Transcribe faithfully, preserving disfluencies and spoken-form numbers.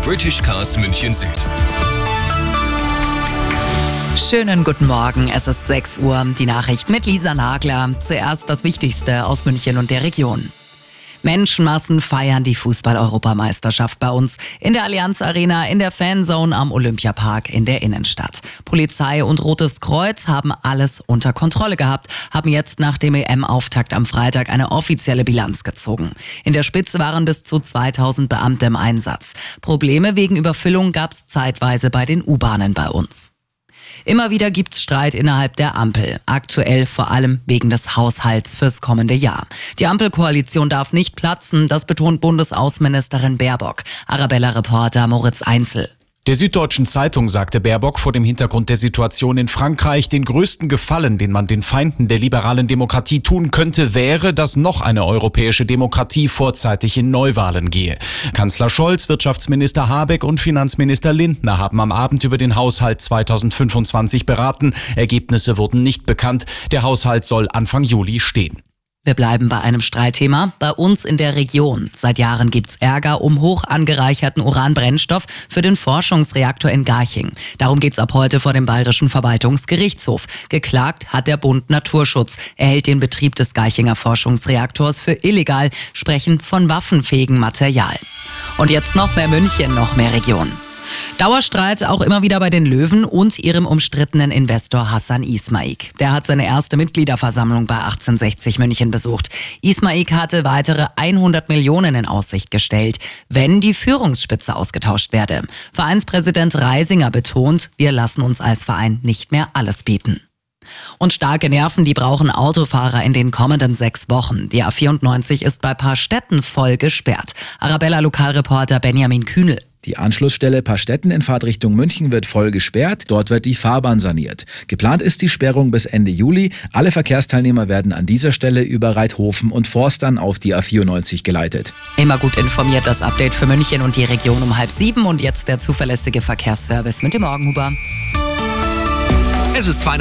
British Cars München Süd. Schönen guten Morgen, es ist sechs Uhr, die Nachricht mit Lisa Nagler. Zuerst das Wichtigste aus München und der Region. Menschenmassen feiern die Fußball-Europameisterschaft bei uns. In der Allianz Arena, in der Fanzone am Olympiapark in der Innenstadt. Polizei und Rotes Kreuz haben alles unter Kontrolle gehabt, haben jetzt nach dem E M-Auftakt am Freitag eine offizielle Bilanz gezogen. In der Spitze waren bis zu zweitausend Beamte im Einsatz. Probleme wegen Überfüllung gab es zeitweise bei den U-Bahnen bei uns. Immer wieder gibt's Streit innerhalb der Ampel. Aktuell vor allem wegen des Haushalts fürs kommende Jahr. Die Ampelkoalition darf nicht platzen, das betont Bundesaußenministerin Baerbock. Arabella-Reporter Moritz Einzel. Der Süddeutschen Zeitung sagte Baerbock vor dem Hintergrund der Situation in Frankreich, den größten Gefallen, den man den Feinden der liberalen Demokratie tun könnte, wäre, dass noch eine europäische Demokratie vorzeitig in Neuwahlen gehe. Kanzler Scholz, Wirtschaftsminister Habeck und Finanzminister Lindner haben am Abend über den Haushalt zweitausendfünfundzwanzig beraten. Ergebnisse wurden nicht bekannt. Der Haushalt soll Anfang Juli stehen. Wir bleiben bei einem Streitthema. Bei uns in der Region. Seit Jahren gibt's Ärger um hoch angereicherten Uranbrennstoff für den Forschungsreaktor in Garching. Darum geht's ab heute vor dem Bayerischen Verwaltungsgerichtshof. Geklagt hat der Bund Naturschutz. Er hält den Betrieb des Garchinger Forschungsreaktors für illegal, sprechen von waffenfähigem Material. Und jetzt noch mehr München, noch mehr Region. Dauerstreit auch immer wieder bei den Löwen und ihrem umstrittenen Investor Hassan Ismaik. Der hat seine erste Mitgliederversammlung bei achtzehnhundertsechzig München besucht. Ismaik hatte weitere hundert Millionen in Aussicht gestellt, wenn die Führungsspitze ausgetauscht werde. Vereinspräsident Reisinger betont, wir lassen uns als Verein nicht mehr alles bieten. Und starke Nerven, die brauchen Autofahrer in den kommenden sechs Wochen. Die A vierundneunzig ist bei Paarstetten voll gesperrt. Arabella-Lokalreporter Benjamin Kühnel. Die Anschlussstelle Paarstetten in Fahrtrichtung München wird voll gesperrt. Dort wird die Fahrbahn saniert. Geplant ist die Sperrung bis Ende Juli. Alle Verkehrsteilnehmer werden an dieser Stelle über Reithofen und Forstern auf die A vierundneunzig geleitet. Immer gut informiert, das Update für München und die Region um halb sieben. Und jetzt der zuverlässige Verkehrsservice mit dem Morgenhuber. Es ist zwei